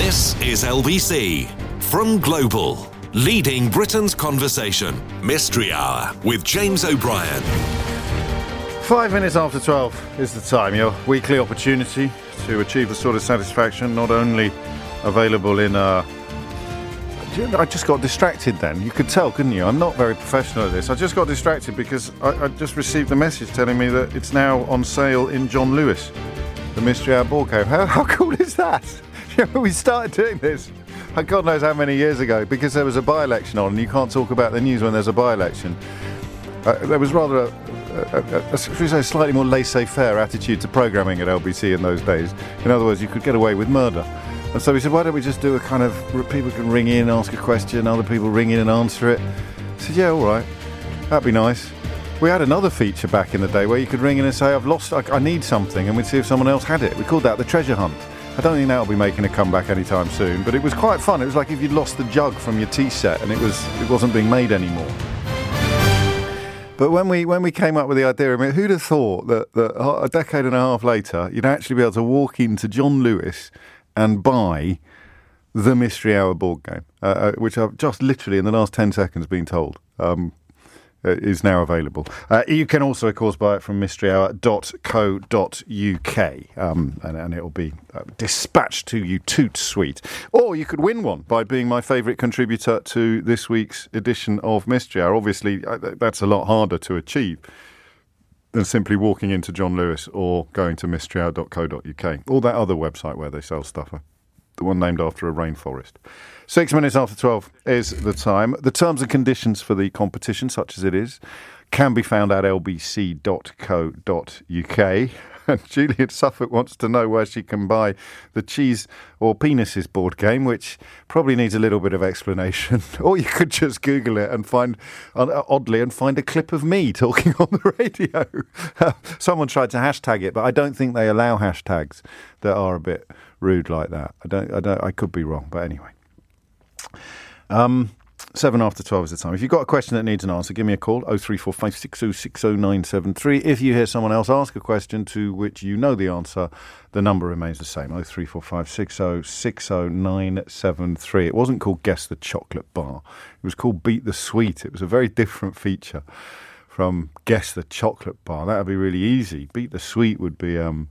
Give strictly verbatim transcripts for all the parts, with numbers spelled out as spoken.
This is L B C from Global, leading Britain's conversation. Mystery Hour with James O'Brien. Five minutes after twelve is the time. Your weekly opportunity to achieve the sort of satisfaction not only available in uh I just got distracted then. You could tell, couldn't you? I'm not very professional at this. I just got distracted because I, I just received a message telling me that it's now on sale in John Lewis, the Mystery Hour board game. How, how cool is that? We started doing this, God knows how many years ago, because there was a by-election on, and you can't talk about the news when there's a by-election. Uh, there was rather a, a, a, a, a slightly more laissez-faire attitude to programming at L B C in those days. In other words, you could get away with murder. And so we said, why don't we just do a kind of, people can ring in, ask a question, other people ring in and answer it. I said, yeah, all right, that'd be nice. We had another feature back in the day where you could ring in and say, I've lost, I, I need something, and we'd see if someone else had it. We called that the treasure hunt. I don't think that'll be making a comeback anytime soon, but it was quite fun. It was like if you'd lost the jug from your tea set and it was it wasn't being made anymore. But when we when we came up with the idea, I mean, who'd have thought that, that a decade and a half later, you'd actually be able to walk into John Lewis and buy the Mystery Hour board game, uh, which I've just literally in the last ten seconds been told um, is now available. Uh, you can also, of course, buy it from mystery hour dot co dot uk, um, and, and it'll be uh, dispatched to you toot sweet. Or you could win one by being my favourite contributor to this week's edition of Mystery Hour. Obviously, uh, that's a lot harder to achieve than simply walking into John Lewis or going to mystery hour dot co dot uk, or that other website where they sell stuff, the one named after a rainforest. Six minutes after twelve is the time. The terms and conditions for the competition, such as it is, can be found at l b c dot co dot uk. And Juliet Suffolk wants to know where she can buy the Cheese or Penises board game, which probably needs a little bit of explanation. Or you could just Google it and find, uh, oddly, and find a clip of me talking on the radio. Someone tried to hashtag it, but I don't think they allow hashtags that are a bit rude like that. I don't. I don't. I could be wrong, but anyway. Um, seven after twelve is the time. If you've got a question that needs an answer, give me a call, oh three four five six oh six oh nine seven three. If you hear someone else ask a question to which you know the answer, the number remains the same, oh three four five six oh six oh nine seven three. It wasn't called Guess the Chocolate Bar. It was called Beat the Sweet. It was a very different feature from Guess the Chocolate Bar. That would be really easy. Beat the Sweet would be... Um,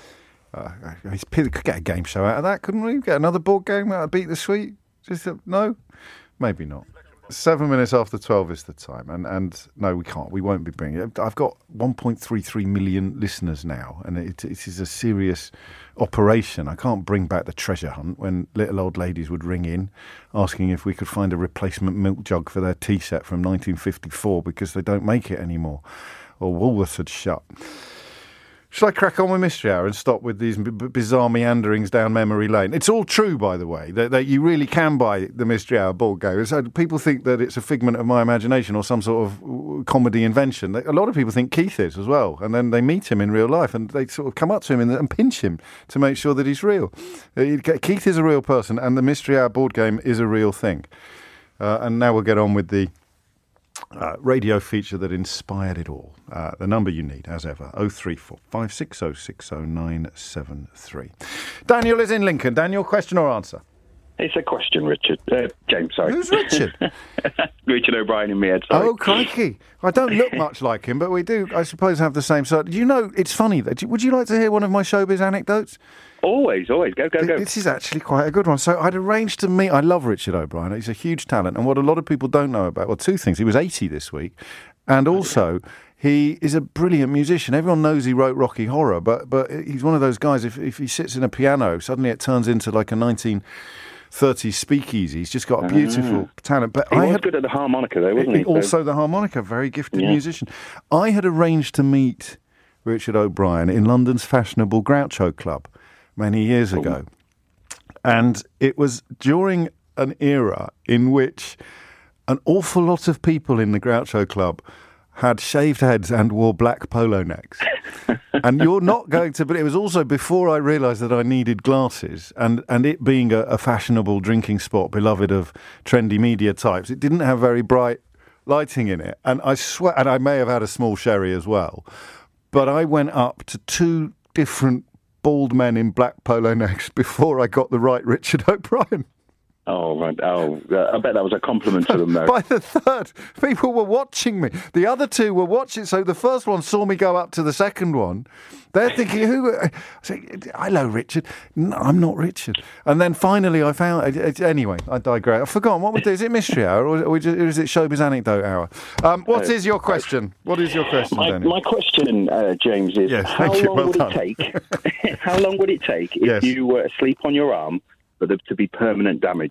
uh, could get a game show out of that, couldn't we? Get another board game out of Beat the Sweet? Just a, no? Maybe not. Seven minutes after twelve is the time. And, and no, we can't. We won't be bringing it. I've got one point three three million listeners now, and it, it is a serious operation. I can't bring back the treasure hunt when little old ladies would ring in asking if we could find a replacement milk jug for their tea set from nineteen fifty-four because they don't make it anymore, or Woolworths had shut. Shall I crack on with Mystery Hour and stop with these b- b- bizarre meanderings down memory lane? It's all true, by the way, that, that you really can buy the Mystery Hour board game. So people think that it's a figment of my imagination or some sort of comedy invention. A lot of people think Keith is as well, and then they meet him in real life and they sort of come up to him and, and pinch him to make sure that he's real. Keith is a real person, and the Mystery Hour board game is a real thing. Uh, and now we'll get on with the Uh, radio feature that inspired it all. Uh, the number you need, as ever, oh three four five six oh six oh nine seven three. Daniel is in Lincoln. Daniel, question or answer? It's a question, Richard. Uh, James, sorry. Who's Richard? Richard O'Brien in my head, sorry. Oh, crikey. I don't look much like him, but we do, I suppose, have the same sort. Do you know, it's funny, that would you like to hear one of my showbiz anecdotes? Always, always. Go, go, go. This is actually quite a good one. So I'd arranged to meet, I love Richard O'Brien. He's a huge talent. And what a lot of people don't know about, well, two things. He was eighty this week. And also, he is a brilliant musician. Everyone knows he wrote Rocky Horror, but but he's one of those guys, if, if he sits in a piano, suddenly it turns into like a nineteen thirties speakeasy. He's just got a beautiful uh, talent. But he I was had, good at the harmonica, though, wasn't he? Also so. The harmonica, very gifted yeah. musician. I had arranged to meet Richard O'Brien in London's fashionable Groucho Club many years ago. And it was during an era in which an awful lot of people in the Groucho Club had shaved heads and wore black polo necks. And you're not going to, but it was also before I realised that I needed glasses, and, and it being a, a fashionable drinking spot, beloved of trendy media types, it didn't have very bright lighting in it. And I swear, and I may have had a small sherry as well, but I went up to two different bald men in black polo necks before I got the right Richard O'Brien. Oh, right. Oh, uh, I bet that was a compliment to them, though. By the third, people were watching me. The other two were watching. So the first one saw me go up to the second one. They're thinking, "Who?" I say, "Hello, Richard." No, I'm not Richard. And then finally, I found. Anyway, I digress. I've forgotten what we do. Is it Mystery Hour or, or is it Showbiz Anecdote Hour? Um, what uh, is your question? What is your question, my, Daniel? My question, uh, James, is yes, how long well would done. it take? How long would it take if yes. you were asleep on your arm for there to be permanent damage?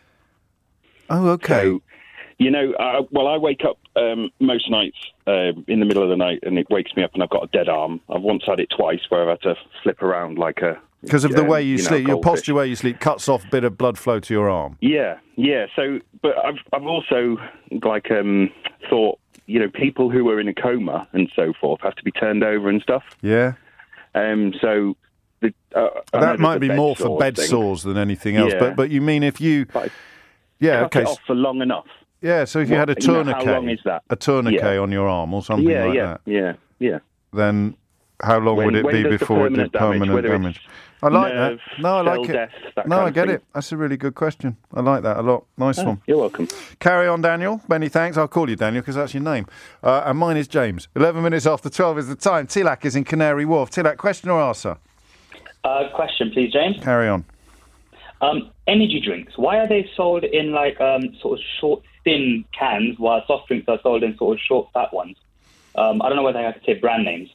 Oh, okay. So, you know, uh, well, I wake up um, most nights uh, in the middle of the night, and it wakes me up, and I've got a dead arm. I've once had it twice, where I've had to flip around like a because of the um, way you, you sleep. know, Your posture, where you sleep, cuts off a bit of blood flow to your arm. Yeah, yeah. So, but I've I've also like um, thought, you know, people who are in a coma and so forth have to be turned over and stuff. Yeah. Um. So. The, uh, that might be more for bed thing. sores than anything else. Yeah. But but you mean if you, but yeah, cut okay, it off for long enough. Yeah, so if you what, had a tourniquet, you know, how long is that? a tourniquet yeah. on your arm or something yeah, like yeah, that, yeah, yeah. then how long when, would it be before it did permanent damage? damage? I like nerve, that. No, I like it. Death, that no, kind I of get thing. it. That's a really good question. I like that a lot. Nice oh, one. You're welcome. Carry on, Daniel. Many thanks. I'll call you Daniel because that's your name. Uh, and mine is James. eleven minutes after twelve is the time. Tilak is in Canary Wharf. Tilak, question or answer? Uh, question, please, James. Carry on. Um, energy drinks. Why are they sold in like um, sort of short, thin cans, while soft drinks are sold in sort of short, fat ones? Um, I don't know whether I have to say brand names,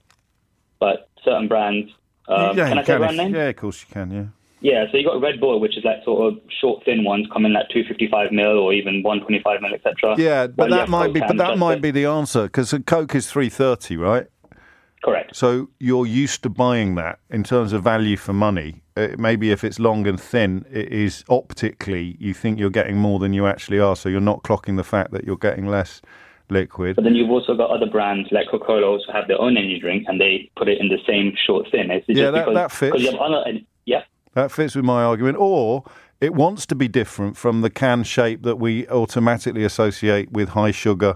but certain brands. Um, yeah, can I you say can brand if, names? Yeah, of course you can. Yeah. Yeah. So you got Red Bull, which is like sort of short, thin ones, come in like two fifty-five mil or even one twenty-five mil, et cetera. Yeah, but While that might be. But that might it. be the answer because Coke is three thirty, right? Correct. So you're used to buying that in terms of value for money. Uh, maybe if it's long and thin, it is optically, you think you're getting more than you actually are. So you're not clocking the fact that you're getting less liquid. But then you've also got other brands like Coca-Cola also have their own energy drink and they put it in the same short thin. It's yeah, just that, because, that fits. You have other, yeah. That fits with my argument. Or it wants to be different from the can shape that we automatically associate with high sugar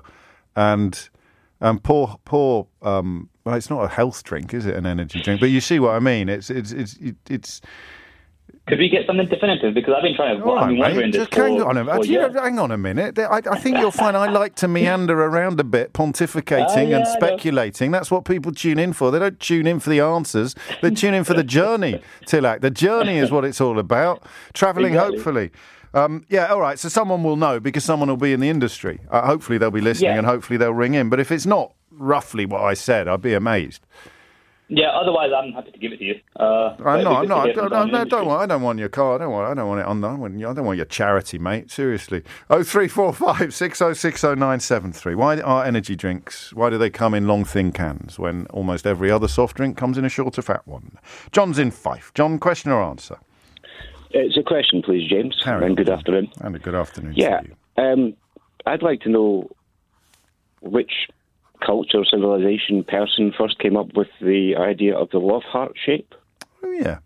and and poor poor. Um, well, it's not a health drink, is it? An energy drink, but you see what I mean. It's it's it's it's. Could we get something definitive? Because I've been trying to. All I've been right, wondering mate. this Just hang for, on a minute. You know, hang on a minute. I, I think you'll find I like to meander around a bit, pontificating uh, yeah, and speculating. That's what people tune in for. They don't tune in for the answers. They tune in for the journey, Tilak. The journey is what it's all about. Travelling, exactly. hopefully. Um, yeah, all right. So someone will know because someone will be in the industry. Uh, hopefully they'll be listening yeah. and hopefully they'll ring in. But if it's not roughly what I said, I'd be amazed. Yeah, otherwise I'm happy to give it to you. Uh, I'm not. I'm not. I don't, don't, no, don't want. I don't want your car. I don't want. I don't want it on. I don't want, I don't want your charity, mate. Seriously. Oh three four five six oh six oh nine seven three. Why are energy drinks? Why do they come in long, thin cans when almost every other soft drink comes in a shorter, fat one? John's in Fife. John, question or answer? It's a question, please, James. Carry and on. good afternoon. And a good afternoon Yeah. to you. Um, I'd like to know which culture, civilization, person first came up with the idea of the love heart shape. Oh yeah.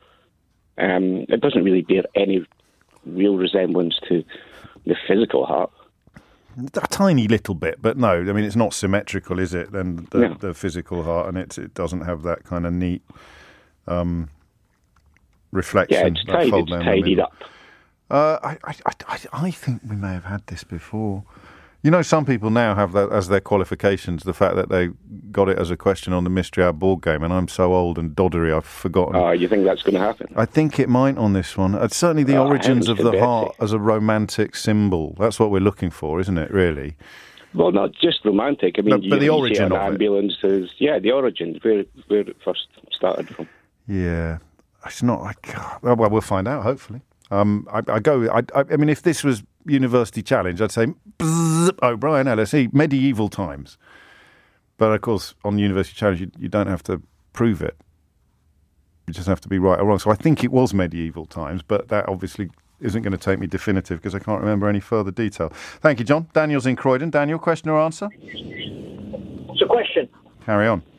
Um, it doesn't really bear any real resemblance to the physical heart. A tiny little bit, but no. I mean, it's not symmetrical, is it? Then the, No. the physical heart, and it it doesn't have that kind of neat um, reflection. Yeah, it's that tied, fold it's down the tidied middle. up. Uh, I, I, I, I think we may have had this before. You know, some people now have that as their qualifications, the fact that they got it as a question on the Mystery Hour board game, and I'm so old and doddery, I've forgotten. Oh, you think that's going to happen? I think it might on this one. It's certainly the Oh, origins of heavens the to heart Betsy. as a romantic symbol. That's what we're looking for, isn't it, really? Well, not just romantic. I mean, But- but you, the you origin see an of it. ambulance is, yeah, the origin, where, where it first started from. Yeah. It's not like... Well, we'll find out, hopefully. Um, I, I go... I, I, I mean, if this was University Challenge, I'd say bzz, O'Brien L S E, medieval times. But, of course, on University Challenge, you, you don't have to prove it. You just have to be right or wrong. So I think it was medieval times, but that obviously isn't going to take me definitive because I can't remember any further detail. Thank you, John. Daniel's in Croydon. Daniel, question or answer? It's a question. Carry on.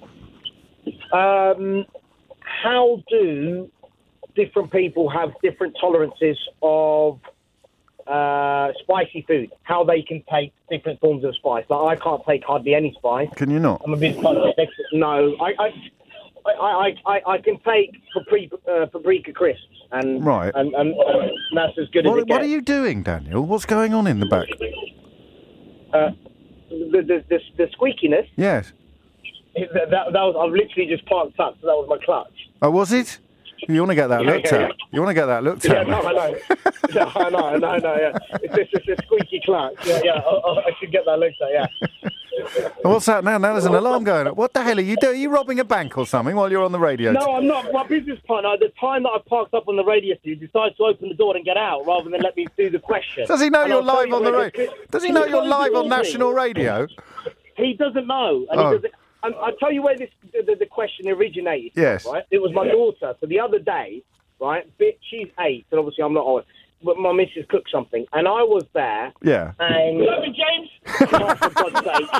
Um, how do different people have different tolerances of uh, spicy food? How they can take different forms of spice? Like I can't take hardly any spice. Can you not? I'm a bit no. I, I I, I, I, I can take Papri- uh, paprika crisps, and Right. and, and, and that's as good as What, it what gets. are you doing, Daniel? What's going on in the back? Uh, the, the the the squeakiness. Yes. That, that, that was I've literally just parked up, so that was my clutch. Oh, was it? You want to get that Yeah, looked yeah, at? yeah. You want to get that looked Yeah, at? no, I know. Yeah, I know, I know, I know. Yeah, it's just it's a squeaky clutch. Yeah, yeah. I, I I should get that looked at. Yeah. What's that now? Now there's an alarm going up. What the hell are you doing? Are you robbing a bank or something while you're on the radio? No, I'm not. My business partner, at the time that I parked up on the radio studio, decides to open the door and get out rather than let me do the question. Does he know And you're I'll tell live you on the where radio? the- Does he know you're He live on told me. national radio? He doesn't know. And Oh. he doesn't. And I'll tell you where this the, the, the question originated. Yes. Right? It was my daughter. So the other day, right, bit, she's eight, and obviously I'm not old, but my missus cooked something, and I was there. Yeah. And James. Oh, for God's sake.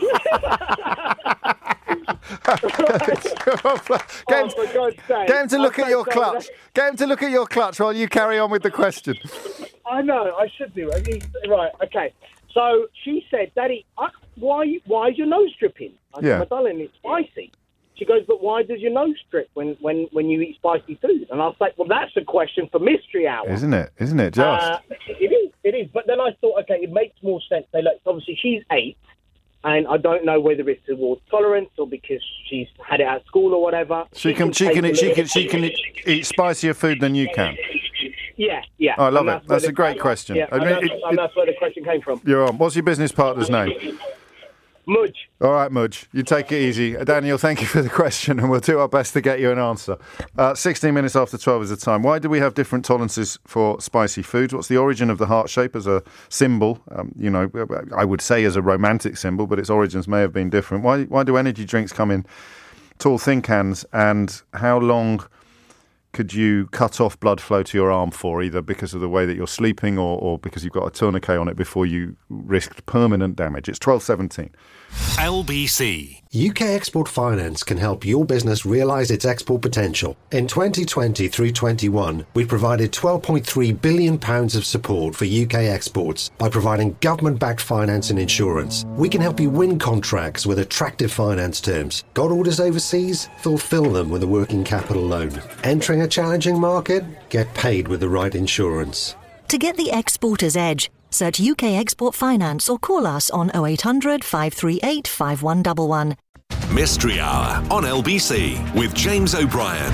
Get him, Oh, for God's sake. get him to look I'm at so your sorry. clutch. Get him to look at your clutch while you carry on with the question. I know, I should do. I mean, right, okay. So she said, Daddy, I, why why is your nose dripping? I Yeah. said, my darling, it's spicy. She goes, but why does your nose drip when, when, when you eat spicy food? And I was like, well, that's a question for Mystery Hour. Isn't it? Isn't it just? Uh, it is, it is. But then I thought, okay, it makes more sense. Say, look, obviously she's eight, and I don't know whether it's towards tolerance or because she's had it at school or whatever. she can, she take can, a eat, she little- can, she can eat, eat spicier food than you can. Yeah, yeah. Oh, I love And it. where That's the- a great question. Yeah, I and, mean, that's, it- and that's where the question came from. You're on. What's your business partner's name? Mudge. All right, Mudge. You take it easy. Daniel, thank you for the question, and we'll do our best to get you an answer. Uh, sixteen minutes after twelve is the time. Why do we have different tolerances for spicy foods? What's the origin of the heart shape as a symbol? Um, you know, I would say as a romantic symbol, but its origins may have been different. Why, why do energy drinks come in tall, thin cans, and how long could you cut off blood flow to your arm for, either because of the way that you're sleeping or, or because you've got a tourniquet on it before you risked permanent damage? It's twelve seventeen. L B C. U K Export Finance can help your business realise its export potential. In twenty twenty through twenty-one, we provided twelve point three billion pounds of support for U K exports by providing government-backed finance and insurance. We can help you win contracts with attractive finance terms. Got orders overseas? Fulfil them with a working capital loan. Entering a challenging market? Get paid with the right insurance. To get the exporter's edge, search U K Export Finance or call us on oh eight hundred, five three eight, five one one one. Mystery Hour on L B C with James O'Brien.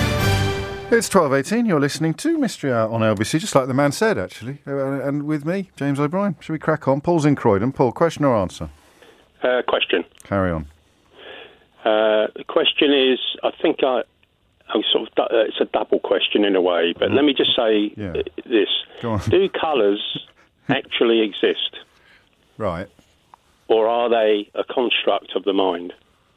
It's twelve eighteen. You're listening to Mystery Hour on L B C, just like the man said, actually. Uh, and with me, James O'Brien. Should we crack on? Paul's in Croydon. Paul, question or answer? Uh, question. Carry on. Uh, the question is, I think I, I'm sort of, uh, it's a double question in a way, but let me just say Yeah. uh, this: Go on. do colours actually exist, Right. or are they a construct of the mind?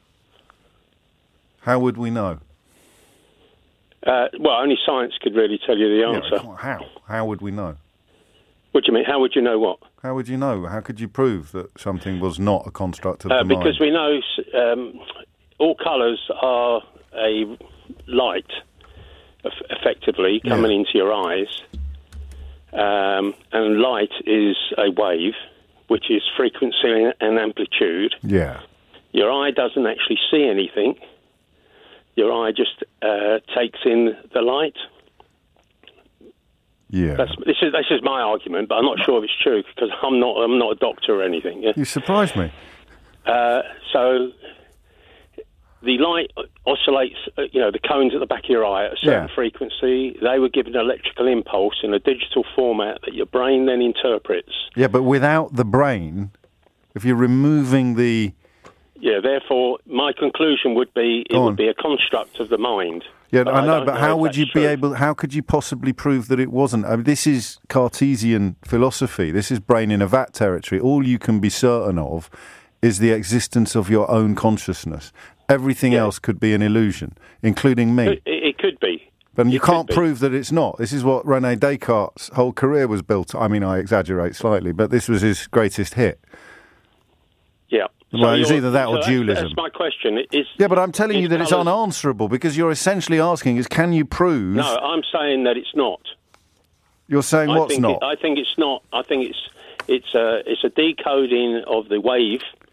How would we know? Uh, well, only science could really tell you the Yeah, answer. come on, how? How would we know? What do you mean? How would you know what? How would you know? How could you prove that something was not a construct of Uh, the mind? because we know um, all colours are a light, eff- effectively, coming Yeah. into your eyes. Um, and light is a wave, which is frequency and amplitude. Yeah. Your eye doesn't actually see anything. Your eye just uh, takes in the light. Yeah. That's, this is this is my argument, but I'm not sure if it's true because I'm not I'm not a doctor or anything. Yeah? You surprised me. Uh, so the light oscillates, uh, you know, the cones at the back of your eye at a certain Yeah. frequency. They were given an electrical impulse in a digital format that your brain then interprets. Yeah, but without the brain, if you're removing the... Yeah, therefore, my conclusion would be it Go on. would be a construct of the mind. Yeah, But I know, don't but how if would that's you be true. able... How could you possibly prove that it wasn't? I mean, this is Cartesian philosophy. This is brain in a vat territory. All you can be certain of is the existence of your own consciousness. Everything Yeah. else could be an illusion, including me. It, it could be. But you It could can't be. prove that it's not. This is what Rene Descartes' whole career was built. I mean, I exaggerate slightly, but this was his greatest hit. Yeah. Well, it's you're- either that or so that's- dualism. That's my question. Is, Yeah, but I'm telling is you that it's colours- unanswerable because you're essentially asking is, can you prove... No, I'm saying that it's not. You're saying I what's think not? It, I think it's not. I think it's it's a it's a decoding of the wave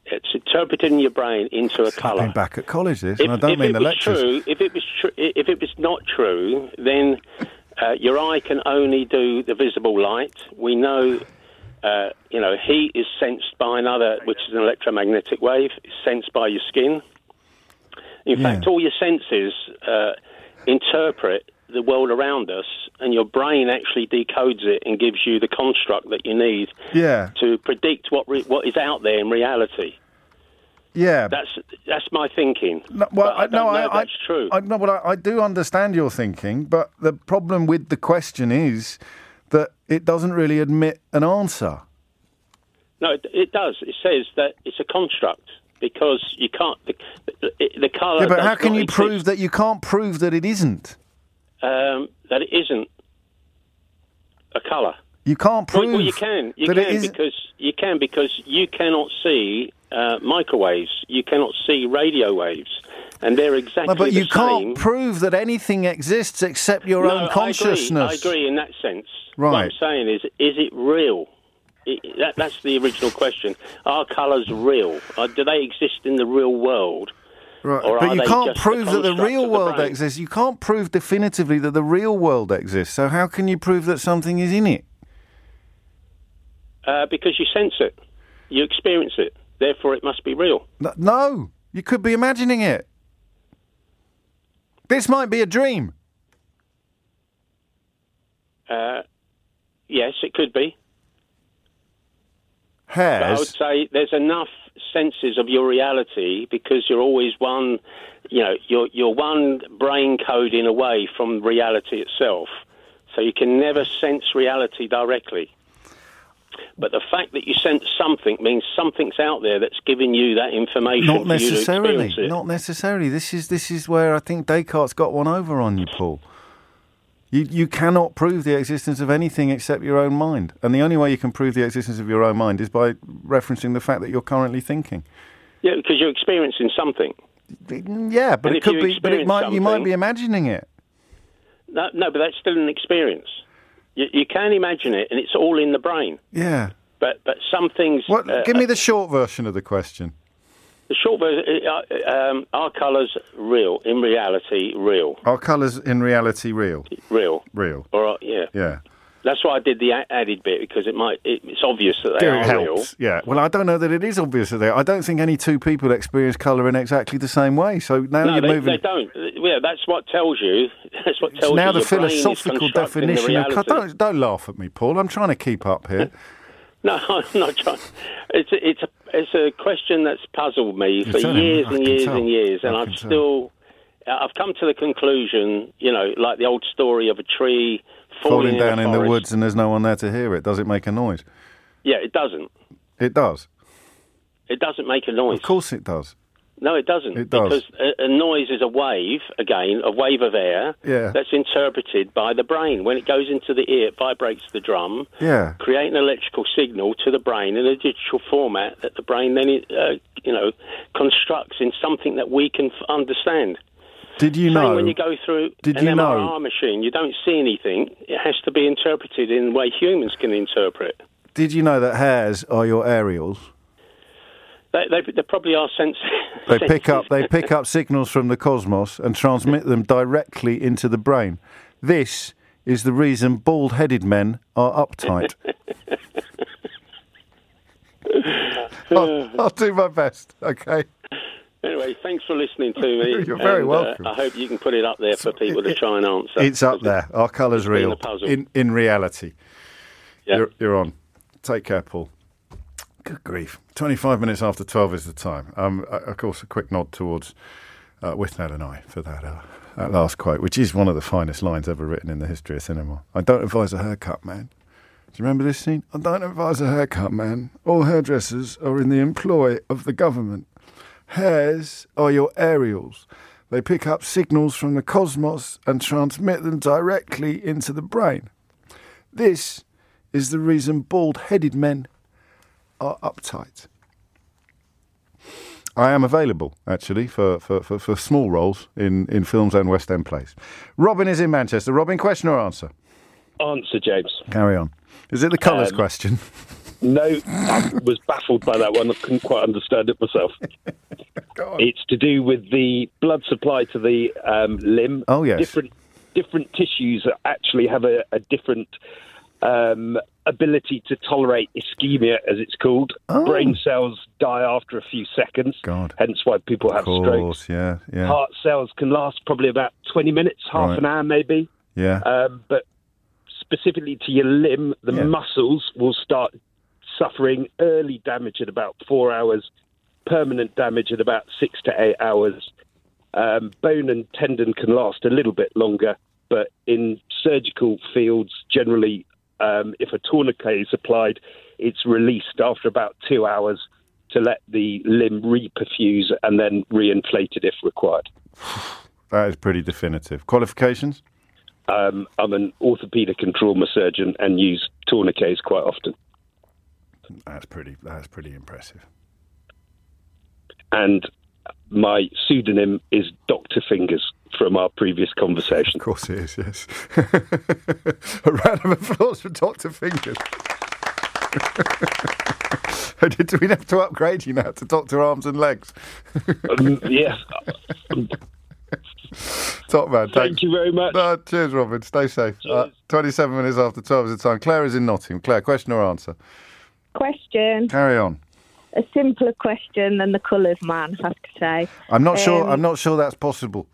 It's interpreted in your brain into a colour. I'm back at college, this, If, and I don't if mean it the was lectures. True, if it was tr- if it was not true, then uh, your eye can only do the visible light. We know, uh, you know, heat is sensed by another, which is an electromagnetic wave. It's sensed by your skin. In Yeah. fact, all your senses uh, interpret the world around us, and your brain actually decodes it and gives you the construct that you need Yeah, to predict what re- what is out there in reality. yeah. That's that's my thinking. No, well, But I I, don't no, know I, if that's I, true. I, no, but I, I do understand your thinking. But the problem with the question is that it doesn't really admit an answer. No, it, it does. It says that it's a construct because you can't. The, the, the colour. Yeah, but does how can not you exist. prove that you can't prove that it isn't? um, that it isn't a colour? You can't prove Well, well, you can. You that it can isn't. because you can because you cannot see uh, microwaves. You cannot see radio waves, and they're exactly No, but the you can't same. prove that anything exists except your no, own consciousness. I agree, I agree in that sense. Right. What I'm saying is, is it real? It, that, that's the original question. Are colours real? Uh, do they exist in the real world? Right. Or But are you they can't just prove a that the construct real of the world brain? exists. You can't prove definitively that the real world exists. So how can you prove that something is in it? Uh, because you sense it. You experience it. Therefore, it must be real. No, no, you could be imagining it. This might be a dream. Uh, yes, it could be. But I would Hairs. say there's enough senses of your reality because you're always one, you know, you're, you're one brain coding away from reality itself. So you can never sense reality directly. But the fact that you sense something means something's out there that's giving you that information Not for you to necessarily. experience it. Not necessarily. This is this is where I think Descartes got one over on you, Paul. You you cannot prove the existence of anything except your own mind, and the only way you can prove the existence of your own mind is by referencing the fact that you're currently thinking. Yeah, because you're experiencing something. Yeah, but And it if could you be. But it experience might. You might something- be imagining it. No, no, but that's still an experience. You, you can imagine it, and it's all in the brain. Yeah. But but some things. What? uh, Give me the short version of the question. The short version: uh, um, are colours real? In reality, real, Are colours in reality real? real, Real. or uh, yeah. Yeah. That's why I did the a- added bit because it might. It, it's obvious that they It are helps. Yeah. Well, I don't know that it is obvious that they. I don't think any two people experience colour in exactly the same way. So now real. No, you're they, moving. they don't. Yeah, that's what tells you. That's what tells now you. the your brain is philosophical constructing the definition of reality. colour. Don't, don't laugh at me, Paul. I'm trying to keep up here. No, I'm not trying. It's a, it's a it's a question that's puzzled me for telling me. years I and can years tell. and years, and I I've can tell. still I've come to the conclusion, you know, like the old story of a tree falling, Falling down in, in a the forest. woods and there's no one there to hear it. Does it make a noise? Yeah, it doesn't. It does. It doesn't make a noise. Of course it does. No, it doesn't. It does. Because a, a noise is a wave, again, a wave of air Yeah. that's interpreted by the brain. When it goes into the ear, it vibrates the drum, Yeah. create an electrical signal to the brain in a digital format that the brain then, uh, you know, constructs in something that we can f- understand. Did you Same know? when you go through Did an you M R I know? machine, you don't see anything. It has to be interpreted in the way humans can interpret. Did you know that hairs are your aerials? They, they, they probably are sensitive. They pick up. They pick up signals from the cosmos and transmit them directly into the brain. This is the reason bald-headed men are uptight. I'll, I'll do my best. Okay. Anyway, thanks for listening to me. You're very and, welcome. Uh, I hope you can put it up there for people to try and answer. It's up there. Our colour's It's been real. a puzzle. In in reality. Yeah. You're, you're on. Take care, Paul. Good grief. twenty-five minutes after twelve is the time. Um, uh, of course, a quick nod towards uh, Withnell and I for that, uh, that last quote, which is one of the finest lines ever written in the history of cinema. I don't advise a haircut, man. Do you remember this scene? I don't advise a haircut, man. All hairdressers are in the employ of the government. Hairs are your aerials. They pick up signals from the cosmos and transmit them directly into the brain. This is the reason bald-headed men are uptight. I am available, actually, for, for, for, for small roles in, in films and West End plays. Robin is in Manchester. Robin, question or answer? Answer, James. Carry on. Is it the colours Um, question? No, I was baffled by that one. I couldn't quite understand it myself. It's to do with the blood supply to the um, limb. Oh, yes. Different, different tissues actually have a, a different um, ability to tolerate ischemia, as it's called. Oh. Brain cells die after a few seconds. God. Hence why people have Of course, strokes. yeah, yeah. Heart cells can last probably about twenty minutes, half Right. an hour maybe. Yeah. Um, but specifically to your limb, the Yeah. muscles will start suffering early damage at about four hours, permanent damage at about six to eight hours. Um, bone and tendon can last a little bit longer, but in surgical fields, generally, um, if a tourniquet is applied, it's released after about two hours to let the limb reperfuse and then reinflated if required. That is pretty definitive. Qualifications? Um, I'm an orthopaedic and trauma surgeon and use tourniquets quite often. That's pretty. That's pretty impressive. And my pseudonym is Doctor Fingers from our previous conversation. Of course it is, yes. A round of applause for Doctor Fingers. Do we have to upgrade you now to Doctor Arms and Legs? um, yes. Top man. Thank thanks. you very much. No, cheers, Robin. Stay safe. Uh, twenty-seven minutes after twelve is the time. Claire is in Nottingham. Claire, question or answer? Question. Carry on. A simpler question than the colours man, I have to say. I'm not Um, sure. I'm not sure that's possible.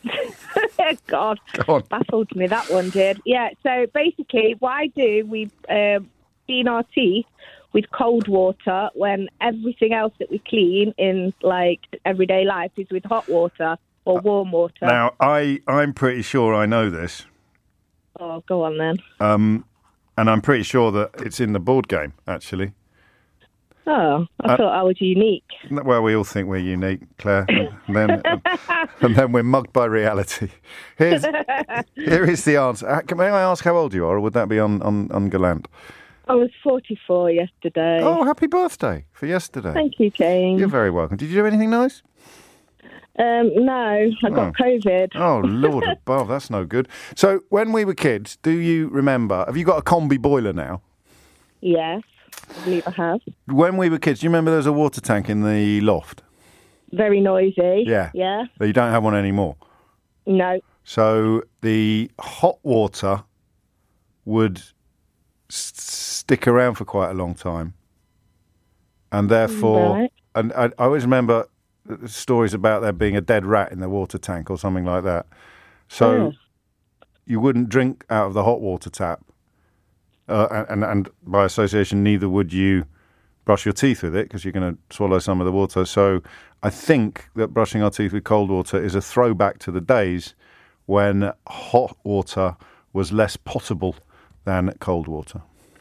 God, Go on. baffled me, that one did. Yeah, so basically, why do we uh, clean our teeth with cold water when everything else that we clean in, like, everyday life is with hot water or warm water? Now, I I'm pretty sure I know this, Oh, go on then. um, and I'm pretty sure that it's in the board game. Actually, Oh, I Uh, thought I was unique. well, we all think we're unique, Claire, and then and then we're mugged by reality. Here's here is the answer. Uh, May I ask how old you are, or would that be un, un, ungallant? I was forty-four yesterday. Oh, happy birthday for yesterday. Thank you, James. You're very welcome. Did you do anything nice? Um, no, I got Oh. COVID. Oh, Lord above, that's no good. So, when we were kids, do you remember, have you got a combi boiler now? Yes, I believe I have. When we were kids, do you remember there was a water tank in the loft? Very noisy. Yeah. Yeah. You don't have one anymore. No. So, the hot water would s- stick around for quite a long time. And therefore, Right. and I, I always remember stories about there being a dead rat in the water tank or something like that. So Oh. you wouldn't drink out of the hot water tap, uh, and, and by association, neither would you brush your teeth with it because you're going to swallow some of the water. So I think that brushing our teeth with cold water is a throwback to the days when hot water was less potable than cold water.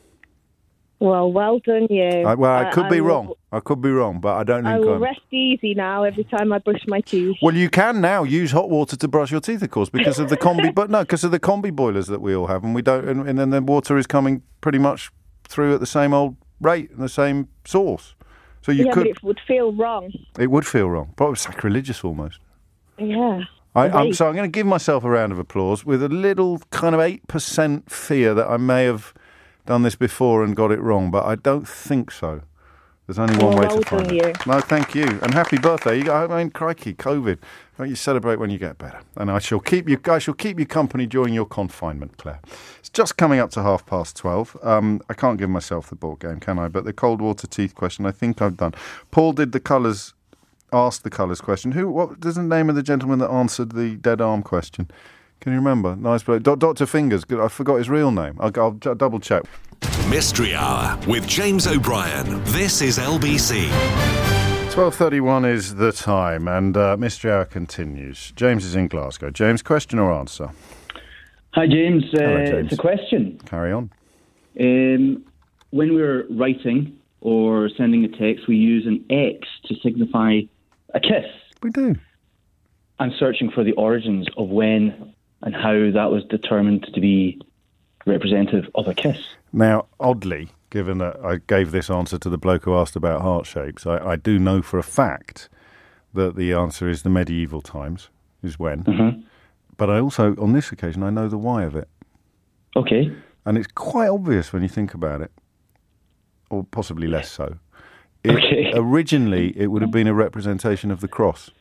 Well, well done, you. I, well, I could be will- wrong. I could be wrong, but I don't I think will I'm... rest easy now every time I brush my teeth. Well, you can now use hot water to brush your teeth, of course, because of the combi. But no, because of the combi boilers that we all have, and we don't. And, and then the water is coming pretty much through at the same old rate and the same source. So you yeah, could. but it would feel wrong. It would feel wrong, probably sacrilegious almost. Yeah. I, I'm, Agreed. so I'm going to give myself a round of applause with a little kind of eight percent fear that I may have done this before and got it wrong, but I don't think so. There's only one Well, way well to find done, it. you. No, thank you, and happy birthday. You, I mean, crikey, COVID. Don't you celebrate when you get better? And I shall keep you. I shall keep you company during your confinement, Claire. It's just coming up to half past twelve. Um, I can't give myself the board game, can I? But the cold water teeth question, I think I've done. Paul did the colours. Asked the colours question. Who? What is the name of the gentleman that answered the dead arm question? Can you remember? Nice bloke. Do- Doctor Fingers. I forgot his real name. I'll, I'll j- double check. Mystery Hour with James O'Brien. This is L B C. twelve thirty-one is the time, and uh, Mystery Hour continues. James is in Glasgow. James, question or answer? Hi, James. Uh, Hello, James. It's a question. Carry on. Um, when we're writing or sending a text, we use an X to signify a kiss. We do. I'm searching for the origins of when and how that was determined to be representative of a kiss. Now, oddly, given that I gave this answer to the bloke who asked about heart shapes, I, I do know for a fact that the answer is the medieval times, is when. Mm-hmm. But I also, on this occasion, I know the why of it. Okay. And it's quite obvious when you think about it. or possibly less so. It, Okay. Originally, it would have been a representation of the cross,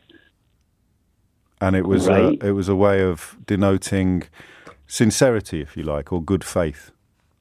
and it was Right. a, it was a way of denoting sincerity, if you like, or good faith.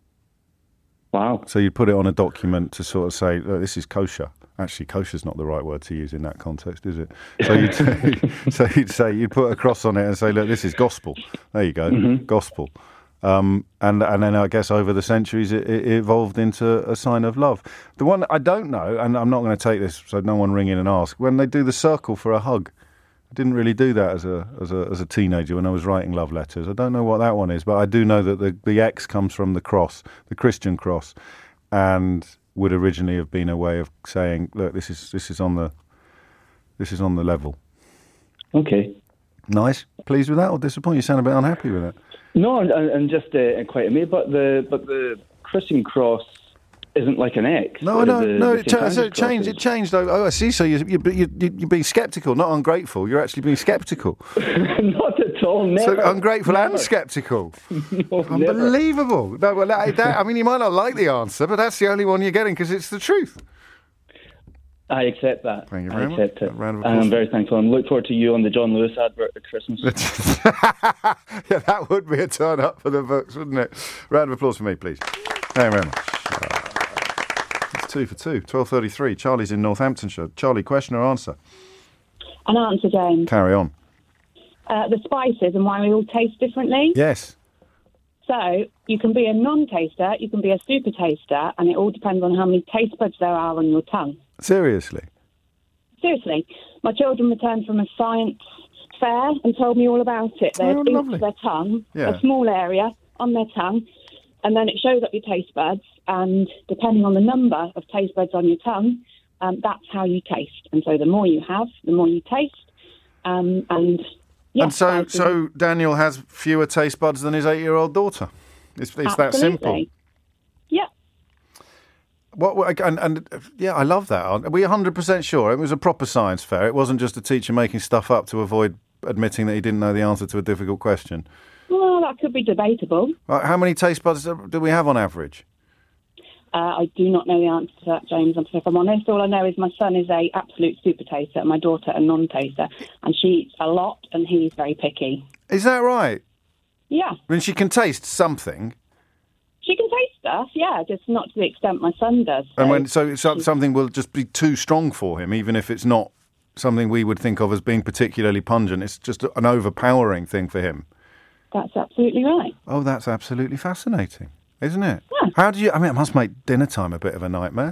Wow. So you'd put it on a document to sort of say, "Look, this is kosher." Actually, kosher's not the right word to use in that context, is it? So you'd say, so you'd say you'd put a cross on it and say, "Look, this is gospel." There you go, Mm-hmm. gospel. Um, and and then I guess over the centuries it, it evolved into a sign of love. The one I don't know, and I'm not going to take this, so no one ring in and ask. When they do the circle for a hug, I didn't really do that as a as a as a teenager when I was writing love letters. I don't know what that one is, but I do know that the the X comes from the cross, the Christian cross, and would originally have been a way of saying, "Look, this is this is on the this is on the level." Okay. Nice. Pleased with that, or disappointed? You sound a bit unhappy with it. No, and, and just uh, quite amazed. But the but the Christian cross isn't like an X. No, whereas no, the, no. the It, Saint cha- so Andrew's it changed. cross It changed. Oh, oh, I see. So you, you, you, you- you're being sceptical, not ungrateful. You're actually being sceptical. is- Not at all. Never. So ungrateful Never. and sceptical. No, never. Unbelievable. No, well, that, that, I mean, you might not like the answer, but that's the only one you're getting because it's the truth. I accept that. Thank you I very much. accept A it. round of And applause. I'm very thankful. And look forward to you on the John Lewis advert at Christmas. Yeah, that would be a turn up for the books, wouldn't it? Round of applause for me, please. Thank you very much. Uh, it's two for two. twelve thirty-three. Charlie's in Northamptonshire. Charlie, question or answer? An answer, James. Carry on. Uh, the spices and why we all taste differently. Yes. So you can be a non-taster, you can be a super taster, and it all depends on how many taste buds there are on your tongue. Seriously. Seriously, my children returned from a science fair and told me all about it. They Oh, had lovely. their tongue, Yeah. a small area on their tongue, and then it shows up your taste buds, and depending on the number of taste buds on your tongue, um, that's how you taste. And so the more you have, the more you taste. Um, and yeah, and so, spices- so Daniel has fewer taste buds than his eight-year-old daughter. It's, it's that simple. Absolutely. Yeah. What, what- and, and yeah, I love that. Are we one hundred percent sure it was a proper science fair? It wasn't just a teacher making stuff up to avoid admitting that he didn't know the answer to a difficult question. Well, that could be debatable. Right, how many taste buds do we have on average? Uh, I do not know the answer to that, James. If I'm honest, all I know is my son is a absolute super taster, and my daughter a non-taster, and she eats a lot, and he's very picky. Is that right? Yeah, I mean, she can taste something, she can taste stuff. Yeah, just not to the extent my son does. So. and when so, so something will just be too strong for him, even if it's not something we would think of as being particularly pungent. It's just an overpowering thing for him. That's absolutely right. Oh, that's absolutely fascinating, isn't it? Yeah. How do you? I mean, it must make dinner time a bit of a nightmare.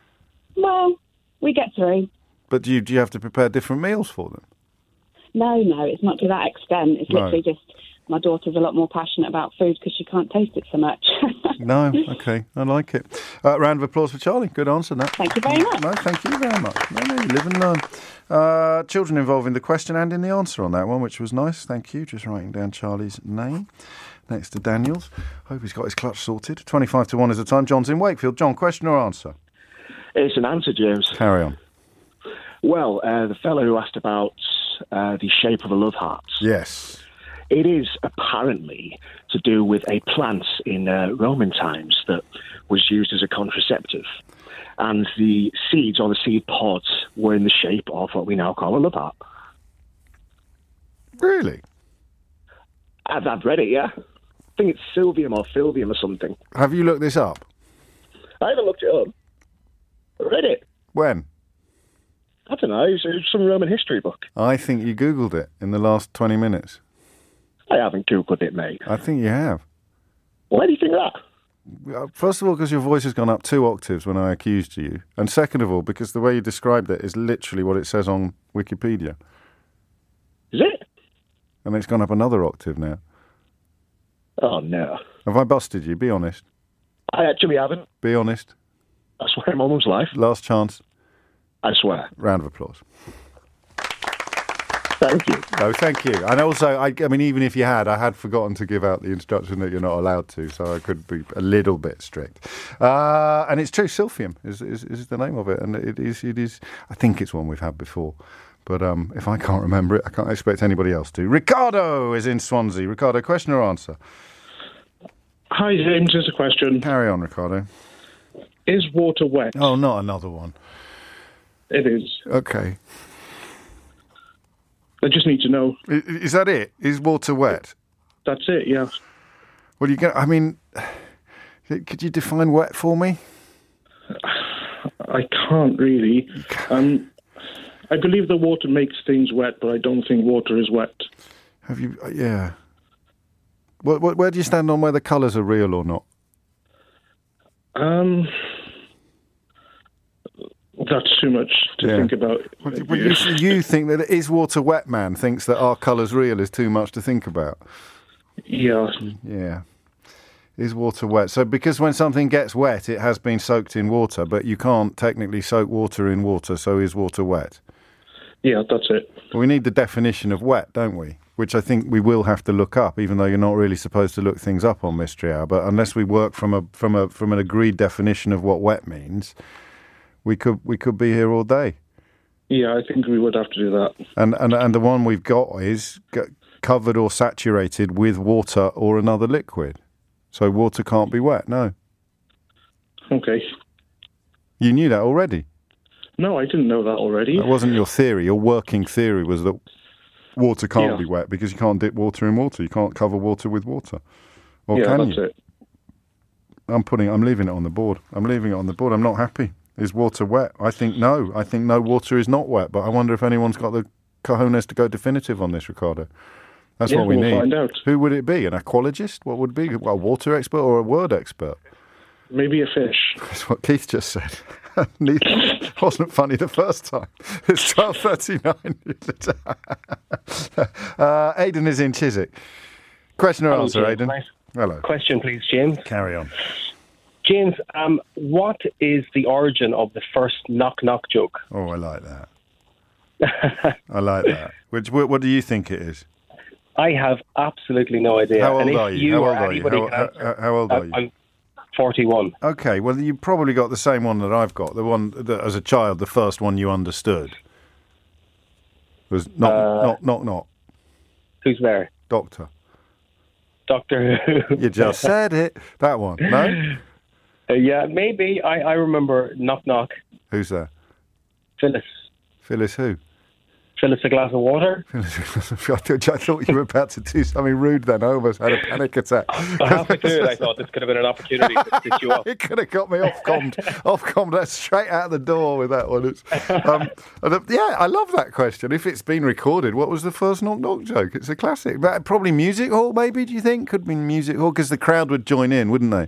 Well, we get through. But do you do you have to prepare different meals for them? No, no, it's not to that extent. It's No. literally just my daughter's a lot more passionate about food because she can't taste it so much. No, okay, I like it. Uh, round of applause for Charlie. Good answer, that. Thank you very much. No, thank you very much. No, no, you live and learn. Uh, children involved in the question and in the answer on that one, which was nice. Thank you. Just writing down Charlie's name next to Daniel's. Hope he's got his clutch sorted. twenty-five to one is the time. John's in Wakefield. John, question or answer? It's an answer, James. Carry on. Well, uh, the fellow who asked about uh, the shape of a love heart. Yes. It is apparently to do with a plant in uh, Roman times that was used as a contraceptive. And the seeds or the seed pods were in the shape of what we now call a love heart. Really? I've, I've read it, yeah. I think it's Sylvium or Filvium or something. Have you looked this up? I haven't looked it up. I read it. When? I don't know. It's, it's some Roman history book. I think you Googled it in the last twenty minutes. I haven't Googled it, mate. I think you have. Why do you think that? Uh, First of all, because your voice has gone up two octaves when I accused you. And second of all, because the way you described it is literally what it says on Wikipedia. Is it? And it's gone up another octave now. Oh, no. Have I busted you? Be honest. I actually haven't. Be honest. I swear on my mum's life. Last chance. I swear. Round of applause. Thank you. No, thank you. And also, I, I mean, even if you had, I had forgotten to give out the instruction that you're not allowed to, so I could be a little bit strict. Uh, and it's true, Sylphium is, is is the name of it, and it is it is. I think it's one we've had before, but um, if I can't remember it, I can't expect anybody else to. Ricardo is in Swansea. Ricardo, question or answer? Hi, James. Just a question. Carry on, Ricardo. Is water wet? Oh, not another one. It is. Okay. I just need to know. Is, is that it? Is water wet? That's it, yeah. Well, you get. I mean, could you define wet for me? I can't really. Um, I believe the water makes things wet, but I don't think water is wet. Have you? Yeah. What, what, where do you stand on whether colours are real or not? Um, that's too much to Yeah. think about. Well, well, you, you think that is water wet? Man thinks that are colours real is too much to think about. Yeah. Yeah. Is water wet? So because when something gets wet, it has been soaked in water, but you can't technically soak water in water. So is water wet? Yeah, that's it. We need the definition of wet, don't we? Which I think we will have to look up, even though you're not really supposed to look things up on Mystery Hour. But unless we work from a from a from an agreed definition of what wet means, we could we could be here all day. Yeah, I think we would have to do that. And and and the one we've got is g- covered or saturated with water or another liquid. So water can't be wet. No. Okay. You knew that already. No, I didn't know that already. That wasn't your theory. Your working theory was that water can't Yeah. be wet because you can't dip water in water. You can't cover water with water. Or yeah, can that's you? it. I'm putting. I'm leaving it on the board. I'm leaving it on the board. I'm not happy. Is water wet? I think no. I think no. Water is not wet. But I wonder if anyone's got the cojones to go definitive on this, Ricardo. That's Yeah, what we we'll need. find out. Who would it be? An aquologist? What would it be? A water expert or a word expert? Maybe a fish. That's what Keith just said. Neither wasn't funny the first time. It's twelve thirty-nine. uh, Aidan is in Chiswick. Question or Hello, answer, James. Aidan? Nice. Hello. Question, please, James. Carry on. James, um, what is the origin of the first knock-knock joke? Oh, I like that. I like that. Which, what, what do you think it is? I have absolutely no idea. How old and if are you? How or old are you? anybody How, can how, answer, how old are I- you? I'm forty-one. Okay, well, you probably got the same one that I've got. The one that, as a child, the first one you understood was knock, Uh, knock, knock, knock. Who's there? Doctor. Doctor Who. You just said it. That one, no? Uh, yeah, maybe. I, I remember knock knock. Who's there? Phyllis. Phyllis who? Phyllis a glass of water. I thought, I thought you were about to do something rude then. I almost had a panic attack. I halfway through it, I thought this could have been an opportunity to stitch you up. It could have got me off-commed. Off-commed, that's straight out the door with that one. It's, um, and, uh, yeah, I love that question. If it's been recorded, what was the first knock-knock joke? It's a classic. But probably music hall, maybe, do you think? Could be music hall, because the crowd would join in, wouldn't they?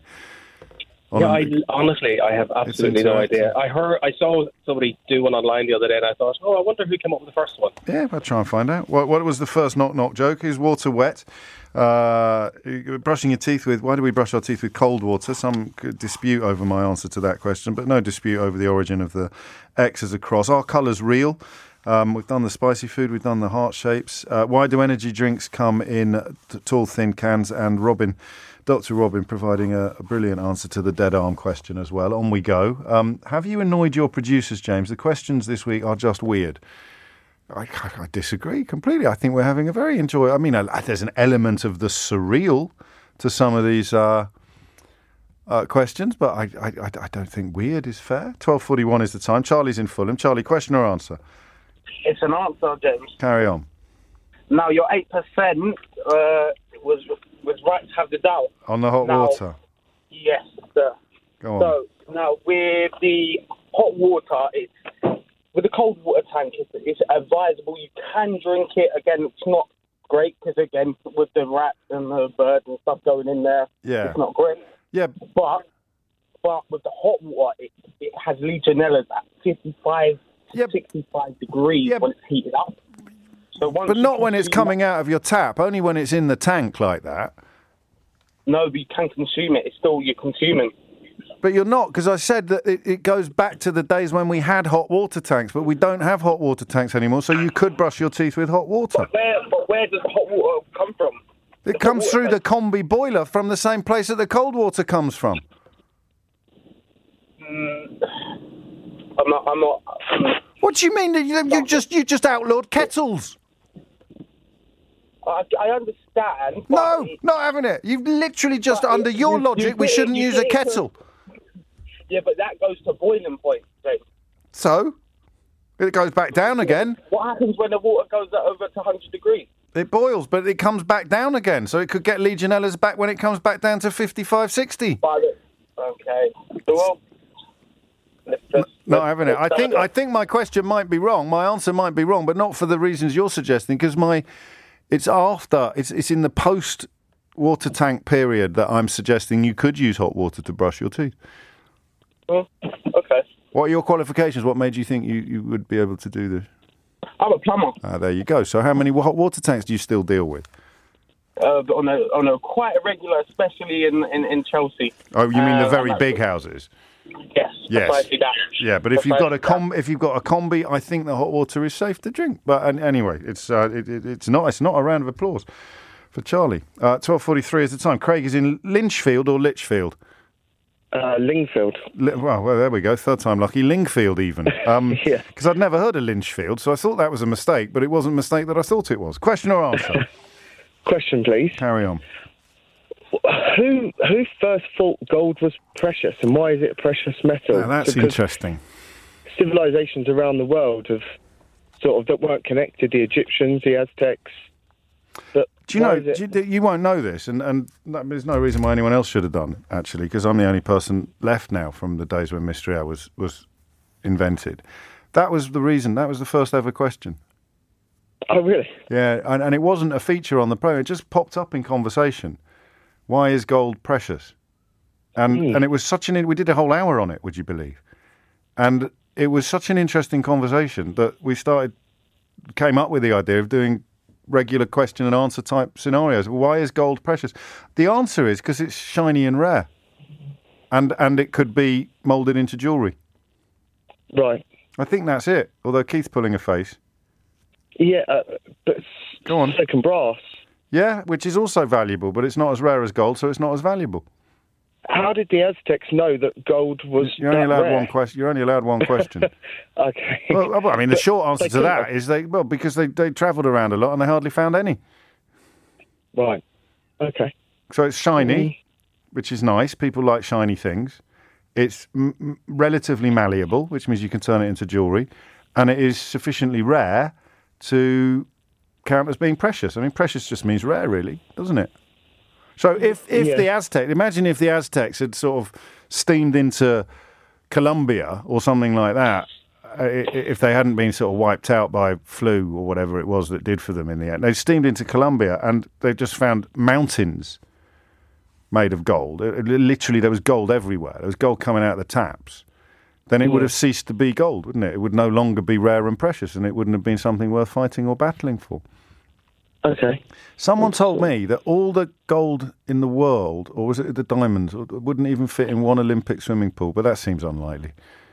On Yeah, a- I, honestly, I have absolutely no interactive. idea. I heard, I saw somebody do one online the other day, and I thought, oh, I wonder who came up with the first one. Yeah, I'll try and find out. What, what was the first knock-knock joke? Is water wet? Uh, brushing your teeth with... Why do we brush our teeth with cold water? Some could dispute over my answer to that question, but no dispute over the origin of the X as a cross. Are colours real? Um, we've done the spicy food. We've done the heart shapes. Uh, why do energy drinks come in t- tall, thin cans? And Robin... Doctor Robin providing a, a brilliant answer to the dead arm question as well. On we go. Um, have you annoyed your producers, James? The questions this week are just weird. I, I, I disagree completely. I think we're having a very enjoy. I mean, uh, there's an element of the surreal to some of these uh, uh, questions, but I, I, I I don't think weird is fair. twelve forty-one is the time. Charlie's in Fulham. Charlie, question or answer? It's an answer, James. Carry on. Now, your eight percent uh, was was right to have the doubt. On the hot Now- water. Yes, sir. Go on. So, now, with the hot water, it's with the cold water tank, it's, it's advisable. You can drink it. Again, it's not great because, again, with the rats and the birds and stuff going in there, Yeah. it's not great. Yeah. But but with the hot water, it, it has Legionellas at fifty-five to sixty-five degrees when it's heated up. So once But you not when it's consume coming out of your tap, only when it's in the tank like that. No, but you can consume it. It's still you're consuming. But you're not, because I said that it, it goes back to the days when we had hot water tanks, but we don't have hot water tanks anymore, so you could brush your teeth with hot water. But where, but where does the hot water come from? It comes through the combi boiler from the same place that the cold water comes from. Mm, I'm not. I'm not. I'm not What do you mean? You, you just you just outlawed kettles? I, I understand. No, not having it. You've literally just, But under it- your you- logic, you we get it- shouldn't you use get a it to- kettle. Yeah, but that goes to boiling point, James. So? It goes back down again. What happens when the water goes over to one hundred degrees? It boils, but it comes back down again. So it could get Legionellas back when it comes back down to fifty-five, sixty. Okay. Well, let's, let's, No, haven't it? I think I think my question might be wrong. My answer might be wrong, but not for the reasons you're suggesting. Because my, it's after, it's it's in the post water tank period that I'm suggesting you could use hot water to brush your teeth. Oh, okay. What are your qualifications? What made you think you, you would be able to do this? I'm a plumber. Ah, there you go. So how many hot water tanks do you still deal with? Uh, on a on a quite a regular, especially in, in, in Chelsea. Oh, you mean the Uh, very I'm big actually- houses? Yes. Yes. precisely that. Yeah, but if you've got a Precisely com, if you've got a combi, I think the hot water is safe to drink. But an- anyway, it's uh, it, it, it's not it's not a round of applause for Charlie. Uh, Twelve forty-three is the time. Craig is in Lynchfield or Lichfield. Uh, Lingfield. Li- well, well, there we go. Third time lucky. Lingfield even. Um, Yeah. Because I'd never heard of Lynchfield, so I thought that was a mistake, but it wasn't a mistake that I thought it was. Question or answer? Question, please. Carry on. Who who first thought gold was precious, and why is it a precious metal? Now, that's Because interesting. civilizations around the world have sort of that weren't connected. The Egyptians, the Aztecs. But Do you why know? is it- Do you, you won't know this, and, and that- there's no reason why anyone else should have done, actually, because I'm the only person left now from the days when Mystery Hour was, was invented. That was the reason. That was the first ever question. Oh, really? Yeah, and, and it wasn't a feature on the program. It just popped up in conversation. Why is gold precious? And Hmm. and it was such an... We did a whole hour on it, would you believe? And it was such an interesting conversation that we started... came up with the idea of doing regular question and answer type scenarios. Why is gold precious? The answer is because it's shiny and rare. And and it could be moulded into jewellery. Right. I think that's it. Although Keith's pulling a face. Yeah, uh, but Go on. second brass. Yeah, which is also valuable, but it's not as rare as gold, so it's not as valuable. How did the Aztecs know that gold was You're only that allowed rare? one question. You're only allowed one question. Okay. Well, well, I mean, the But short answer they to that couldn't is they well because they they travelled around a lot and they hardly found any. have- Right. Okay. So it's shiny, Mm. which is nice. People like shiny things. It's m- m- relatively malleable, which means you can turn it into jewellery, and it is sufficiently rare to count as being precious. I mean, precious just means rare, really, doesn't it? So if, if Yeah. the Aztec, imagine if the Aztecs had sort of steamed into Colombia or something like that, uh, i- if they hadn't been sort of wiped out by flu or whatever it was that did for them in the end. They steamed into Colombia and they just found mountains made of gold. Uh, Literally, there was gold everywhere. There was gold coming out of the taps. Then it would Yeah. have ceased to be gold, wouldn't it? It would no longer be rare and precious, and it wouldn't have been something worth fighting or battling for. Okay. Someone told me that all the gold in the world, or was it the diamonds, wouldn't even fit in one Olympic swimming pool, but that seems unlikely.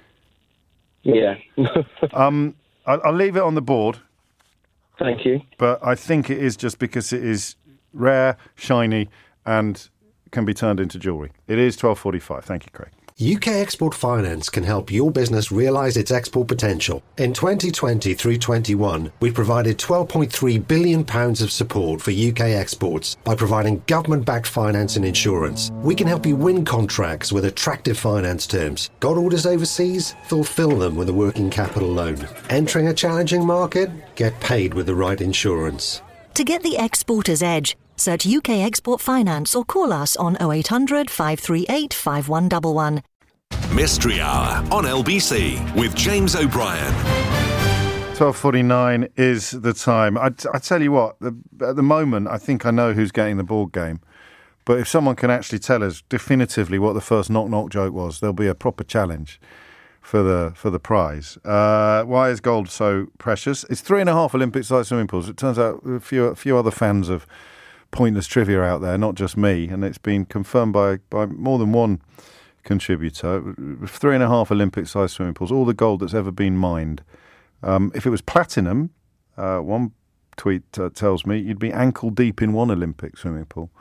Yeah. um, I'll, I'll leave it on the board. Thank you. But I think it is just because it is rare, shiny, and can be turned into jewellery. It is twelve forty-five. Thank you, Craig. U K Export Finance can help your business realise its export potential. In twenty twenty through twenty-one, we provided twelve point three billion pounds of support for U K exports by providing government-backed finance and insurance. We can help you win contracts with attractive finance terms. Got orders overseas? Fulfil them with a working capital loan. Entering a challenging market? Get paid with the right insurance. To get the exporter's edge, search U K Export Finance or call us on oh eight hundred, five three eight, five one one one. Mystery Hour on L B C with James O'Brien. twelve forty-nine is the time. I, I tell you what, the, at the moment, I think I know who's getting the board game. But if someone can actually tell us definitively what the first knock-knock joke was, there'll be a proper challenge for the for the prize. Uh, why is gold so precious? It's three and a half Olympic-sized swimming pools. It turns out a few, a few other fans of pointless trivia out there, not just me, and it's been confirmed by, by more than one contributor. Three and a half Olympic-sized swimming pools, all the gold that's ever been mined. Um, if it was platinum, uh, one tweet uh, tells me you'd be ankle deep in one Olympic swimming pool.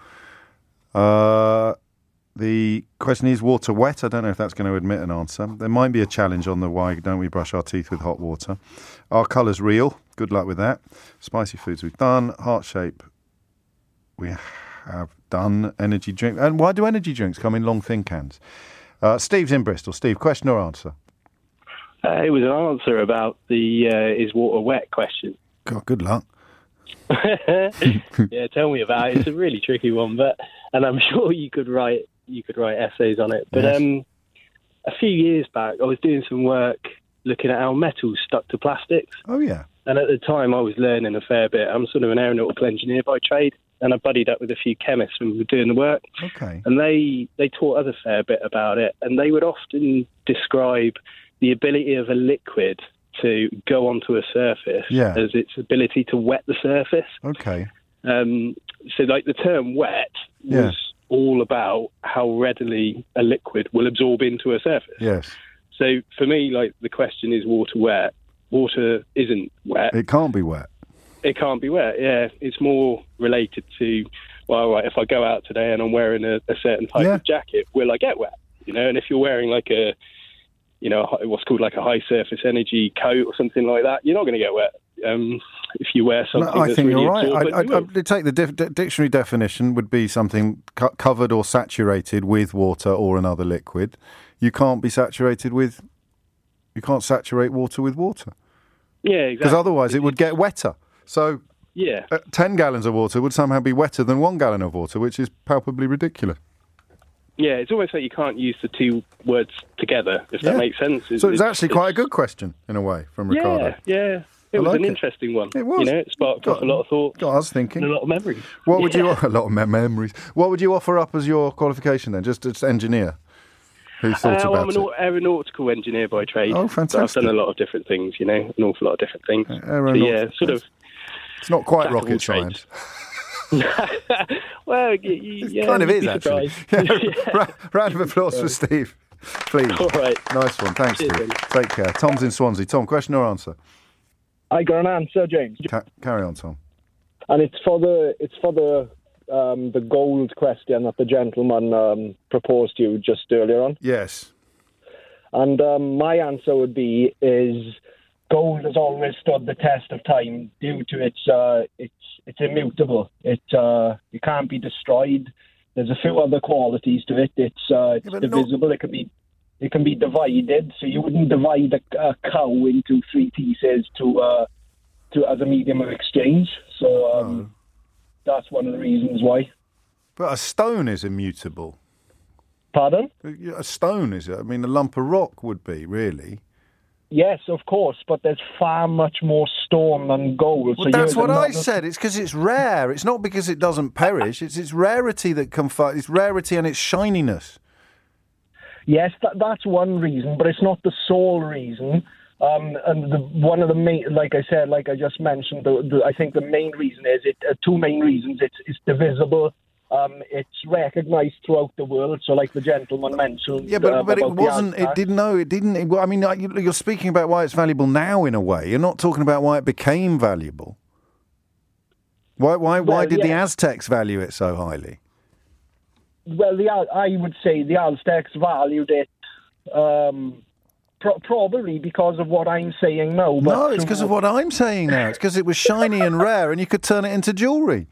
Uh, the question is, water wet? I don't know if that's going to admit an answer. There might be a challenge on the why don't we brush our teeth with hot water. Are colours real? Good luck with that. Spicy foods we've done. Heart shape we have done. Energy drink. And why do energy drinks come in long, thin cans? Uh, Steve's in Bristol. Steve, question or answer? Uh, it was an answer about the uh, is water wet question. God, good luck. Yeah, tell me about it. It's a really tricky one, but and I'm sure you could write you could write essays on it. But Yes. um, a few years back, I was doing some work looking at how metals stuck to plastics. Oh yeah. And at the time, I was learning a fair bit. I'm sort of an aeronautical engineer by trade, and I buddied up with a few chemists when we were doing the work. Okay. And they they taught us a fair bit about it, and they would often describe the ability of a liquid to go onto a surface Yeah. as its ability to wet the surface. Okay. Um, so, like, the term wet was Yeah. all about how readily a liquid will absorb into a surface. Yes. So, for me, like, the question is water wet. Water isn't wet. It can't be wet. It can't be wet, yeah. It's more related to, well, right, if I go out today and I'm wearing a, a certain type Yeah. of jacket, will I get wet? You know, and if you're wearing like a, you know, what's called like a high surface energy coat or something like that, you're not going to get wet. Um, if you wear something No, I that's think really you're right. absorbent, I, you I, will. I take the dif- d- dictionary definition would be something co- covered or saturated with water or another liquid. You can't be saturated with. You can't saturate water with water. Yeah, exactly. Because otherwise it would get wetter. So Yeah. uh, ten gallons of water would somehow be wetter than one gallon of water, which is palpably ridiculous. Yeah, it's almost like you can't use the two words together, if Yeah. that makes sense. So it's actually quite a good question in a way from Ricardo. Yeah, yeah. It I was like an it. interesting one. It was. You know, it sparked off a lot of thought. Got us thinking. And a lot of memories. What would you Yeah. a lot of me- memories? What would you offer up as your qualification then? Just as engineer who thought Uh, well, about I'm an it? au- aeronautical engineer by trade. Oh, So I've fantastic. done a lot of different things, you know, an awful lot of different things. So, aeronaut- yeah, sort of. It's not quite jack of all rocket trades. science. Well, y- y- yeah, kind of you'd is be actually. surprised. Yeah, ra- round of applause for Steve, please. All right. Nice one. Thanks, Cheers, Steve. then. Take care. Tom's in Swansea. Tom, question or answer? I got an answer, James. Ca- carry on, Tom. And it's for the it's for the um, the gold question that the gentleman um, proposed to you just earlier on. Yes. And um, my answer would be is gold has always stood the test of time due to its uh, it's it's immutable. It uh, it can't be destroyed. There's a few other qualities to it. It's uh, it's Yeah, but divisible. It can be it can be divided. So you wouldn't divide a, a cow into three pieces to uh, to as a medium of exchange. So um, that's one of the reasons why. But a stone is immutable. Pardon? A stone is. I mean, a lump of rock would be really. Yes, of course, but there's far much more stone than gold. Well, so that's you're what I not- said. It's because it's rare. It's not because it doesn't perish. It's its rarity that confi- It's rarity and its shininess. Yes, that, that's one reason, but it's not the sole reason. Um, and the, one of the main, like I said, like I just mentioned, the, the, I think the main reason is it. Uh, two main reasons. It's, it's divisible. Um, it's recognised throughout the world. So, like the gentleman mentioned, Yeah, but uh, but it about the wasn't. It Aztecs. didn't. No, it didn't. It, well, I mean, you- you're speaking about why it's valuable now in a way. You're not talking about why it became valuable. Why? Why? why Well, did the yeah. Aztecs value it so highly? Well, the Az- I would say the Aztecs valued it. Um, pro- probably because of what I'm saying now. But No, it's because of what I'm saying now. It's because it was shiny and rare, and you could turn it into jewellery.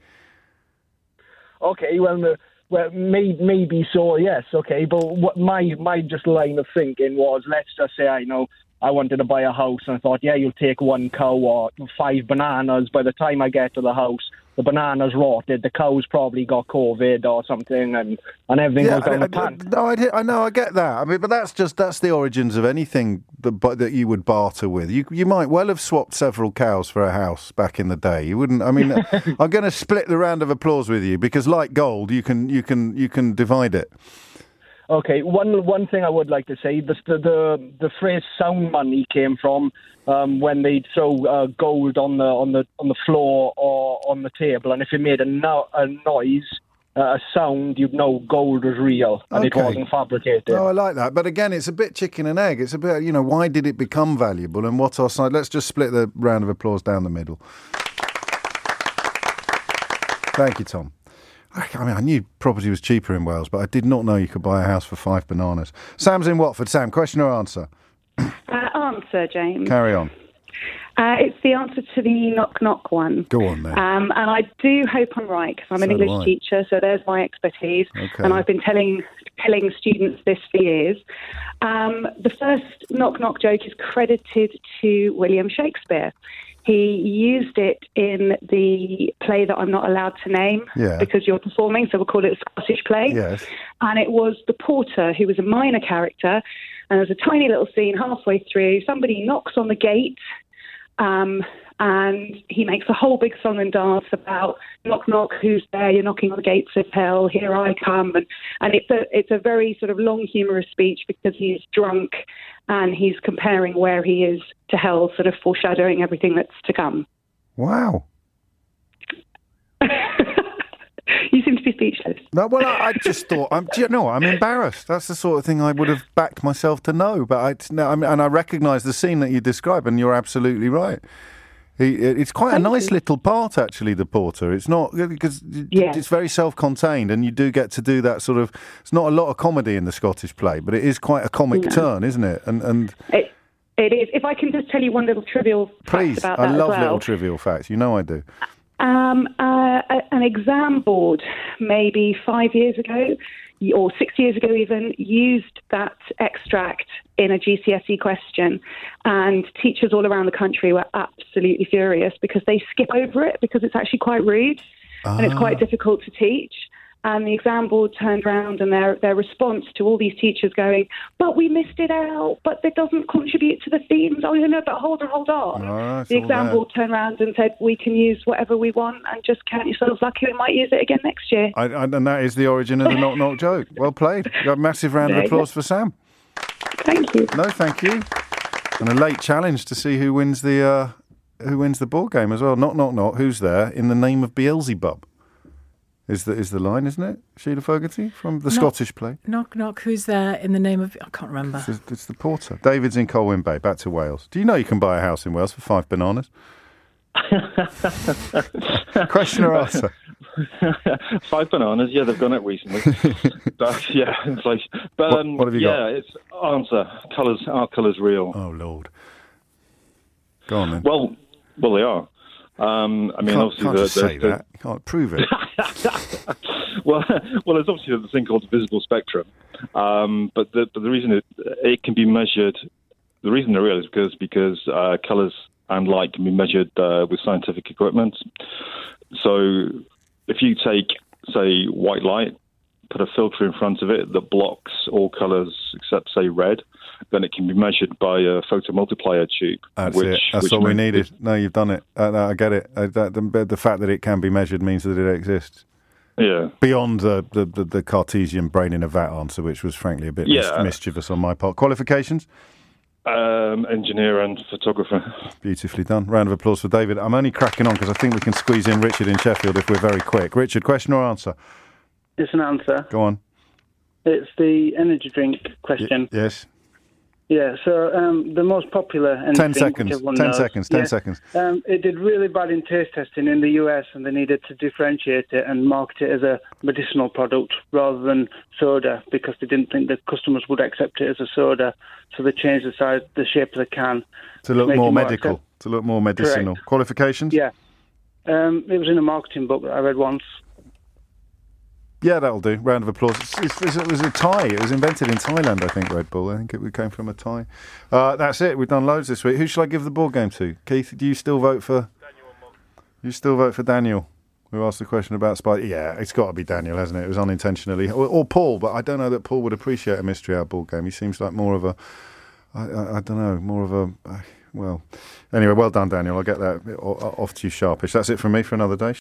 Okay, well, uh, well, may, maybe so, yes, okay. But what my my just line of thinking was, let's just say I know I wanted to buy a house, and I thought, yeah, you'll take one cow or five bananas. By the time I get to the house, the bananas rotted. The cow's probably got COVID or something, and, and everything Yeah, goes down I, the I, pan. no, I, did- I know, I get that. I mean, but that's just that's the origins of anything that but that you would barter with. You you might well have swapped several cows for a house back in the day. You wouldn't. I mean, I'm going to split the round of applause with you because, like gold, you can you can you can divide it. Okay, one one thing I would like to say, the the the, the phrase "sound money" came from um, when they'd throw uh, gold on the on the on the floor or on the table, and if it made a, no, a noise, uh, a sound, you'd know gold was real and it Okay. wasn't fabricated. No, I like that. But again, it's a bit chicken and egg. It's a bit, you know, why did it become valuable and what our side? Let's just split the round of applause down the middle. Thank you, Tom. I mean, I knew property was cheaper in Wales, but I did not know you could buy a house for five bananas. Sam's in Watford. Sam, question or answer? Uh, answer, James. Carry on. Uh, it's the answer to the knock knock one. Go on then. Um, and I do hope I'm right because I'm an So do English I. teacher, so there's my expertise. Okay. And I've been telling telling students this for years. Um, the first knock-knock joke is credited to William Shakespeare. He used it in the play that I'm not allowed to name Yeah. because you're performing, so we'll call it a Scottish play. Yes. And it was the porter, who was a minor character, and there's a tiny little scene halfway through. Somebody knocks on the gate, um, and he makes a whole big song and dance about knock, knock, who's there? You're knocking on the gates of hell. Here I come. And, and it's a it's a very sort of long, humorous speech because he's drunk and he's comparing where he is to hell, sort of foreshadowing everything that's to come. Wow. You seem to be speechless. No, well, I, I just thought, I'm, do you know, I'm embarrassed. That's the sort of thing I would have backed myself to know. But I, no, I mean, and I recognise the scene that you describe, and you're absolutely right. He, it's quite Thank a nice you. little part, actually, the porter. It's not, because yeah. it's very self-contained, and you do get to do that sort of, it's not a lot of comedy in the Scottish play, but it is quite a comic no. turn, isn't it? And, and it, it is. If I can just tell you one little trivial please, fact about I that love as well. little trivial facts. You know I do. Um, uh, an exam board, maybe five years ago, or six years ago even, used that extract in a G C S E question, and teachers all around the country were absolutely furious because they skip over it because it's actually quite rude ah. and it's quite difficult to teach. And the exam board turned around, and their their response to all these teachers going, but we missed it out, but it doesn't contribute to the themes. Oh, no, but hold on, hold on. Oh, the exam board turned around and said, we can use whatever we want and just count yourselves lucky we might use it again next year. I, I, and that is the origin of the knock-knock joke. Well played. A massive round of applause for Sam. Thank you. No, thank you. And a late challenge to see who wins the uh, who wins the board game as well. Knock, knock, knock. Who's there in the name of Beelzebub? Is the is the line, isn't it? Sheila Fogarty from the knock, Scottish play. Knock, knock. Who's there in the name of? I can't remember. It's, it's the porter. David's in Colwyn Bay. Back to Wales. Do you know you can buy a house in Wales for five bananas? Question or answer? Five bananas. Yeah, they've gone up recently. But yeah, it's like. But um, what, what have you yeah, got? it's answer. Colours. Are colours real? Oh Lord. Go on then. Well, well, they are. Um, I mean, can't, obviously, can't the, just the, say the, that. You can't prove it. well, well, there's obviously the thing called the visible spectrum, um, but the but the reason it it can be measured, the reason they're real is because because uh, colours and light can be measured uh, with scientific equipment. So, if you take, say, white light, put a filter in front of it that blocks all colours except, say, red, then it can be measured by a photomultiplier tube. That's which, it. That's which all we makes, needed. No, you've done it. Uh, no, I get it. Uh, that, the, the fact that it can be measured means that it exists. Yeah. Beyond the, the, the, the Cartesian brain in a vat answer, which was frankly a bit yeah. mis- mischievous on my part. Qualifications? Um, engineer and photographer. Beautifully done. Round of applause for David. I'm only cracking on because I think we can squeeze in Richard in Sheffield if we're very quick. Richard, question or answer? It's an answer. Go on. It's the energy drink question. Y- yes. Yeah, so um, the most popular energy Ten drink, seconds. Ten knows, seconds. Ten yeah, seconds. Um, it did really bad in taste testing in the U S, and they needed to differentiate it and market it as a medicinal product rather than soda because they didn't think the customers would accept it as a soda. So they changed the size, the shape of the can to look to more more medical. accept- to look more medicinal. Correct. Qualifications? Yeah. Um, it was in a marketing book that I read once. Yeah, that'll do. Round of applause. It's, it's, it was a Thai. It was invented in Thailand, I think, Red Bull. I think it came from a Thai. Uh, that's it. We've done loads this week. Who shall I give the board game to? Keith, do you still vote for... Daniel You still vote for Daniel, who asked the question about Spider... Yeah, it's got to be Daniel, hasn't it? It was unintentionally. Or, or Paul, but I don't know that Paul would appreciate a Mystery Hour board game. He seems like more of a... I, I, I don't know, more of a... Uh, well, anyway, well done, Daniel. I'll get that off to you sharpish. That's it from me for another day.